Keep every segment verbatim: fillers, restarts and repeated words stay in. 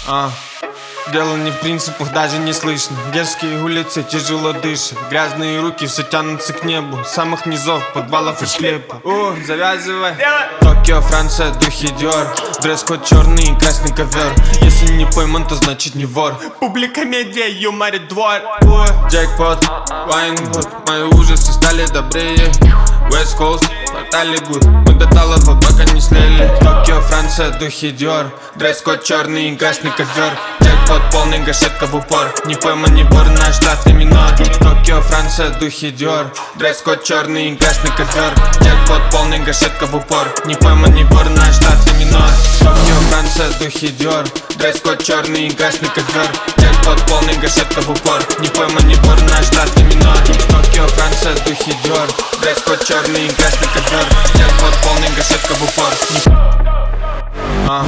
А, дело не в принципах, даже не слышно. Дерзкие улицы, тяжело дышат. Грязные руки все тянутся к небу. С самых низов, подвалов и склепа. О, завязывай. Токио, Франция, духи Диор. Дресс-код черный и красный ковер. Если не пойман, то значит не вор. Публика, медиа, юморит двор. О, джекпот, Вайнгуд. Мои ужасы стали добрее. West Coast, портали гуд. Мы до талого пока не слили. Токио, Франция, духи Диор. Дресс-код черный и красный ковер. Джекпот полный, гашетка в упор. Не пойман, не вор, наш штат и минор. Токио, Франция, духи Диор. Дресс-код черный и красный ковер. Джекпот полный, гашетка в упор. Не пойман, не вор, наш штат и минор. Токио, Франция, духи Диор. Дресс-код черный и красный ковер. Джекпот полный, гашетка в упор. Не пойман, не вор, наш штат и минор. Токио, Франция, духи Диор. Дресс-код черный и красный ковер. Джекпот полный, гашетка в упор. А.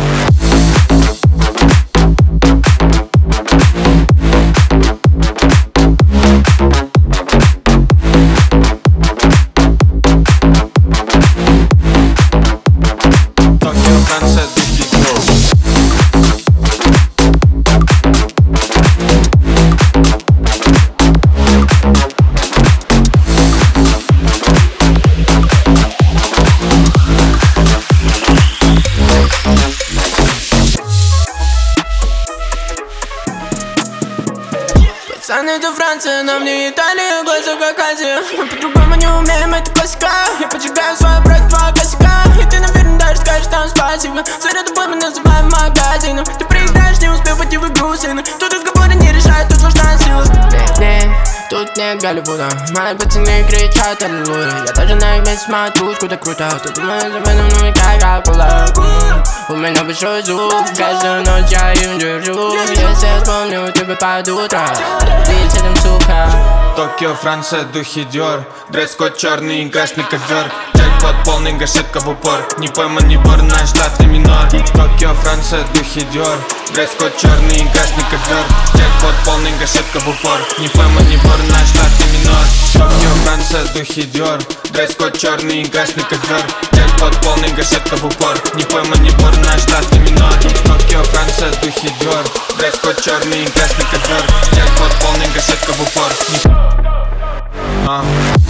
Пацаны, это Франция, нам не Италия, глаза как Азия. Мы по-другому не умеем, это классика. Я поджигаю свой брат, два косяка. И ты, наверное, даже скажешь там спасибо. За тобой мы называем магазином. Ты проиграешь, не успев войти в игру, сына. Тут разговоры не решают, тут важна сила. Не, не, тут нет Голливуда. Мои пацаны кричат аллилуйя. Я даже на их месте смотрю, куда круто. Ты думаешь об этом, ну и как акула. У меня большой звук, каждую ночь я им держу. Если я вспомню тебя под утро, ты этим сука. Токио, Франция, духи Диор. Дресс-код черный и красный ковер. Джекпот полный, гашетка в упор. Не пойман, не вор, наш штат и минор. Токио, Франция, духи Диор. Дресс-код черный и красный ковер. Джекпот полный, гашетка в упор. Не пойман, не вор, наш штат и минор. Токио, Франция, духи Диор. Дресс-код черный и красный ковер. Джекпот полный, гашетка в упор. Не пойман, не вор, наш штат и минор. Токио, Франция, духи Диор. Дресс-код черный и красный ковер. Джекпот полный, гашетка в упор. А.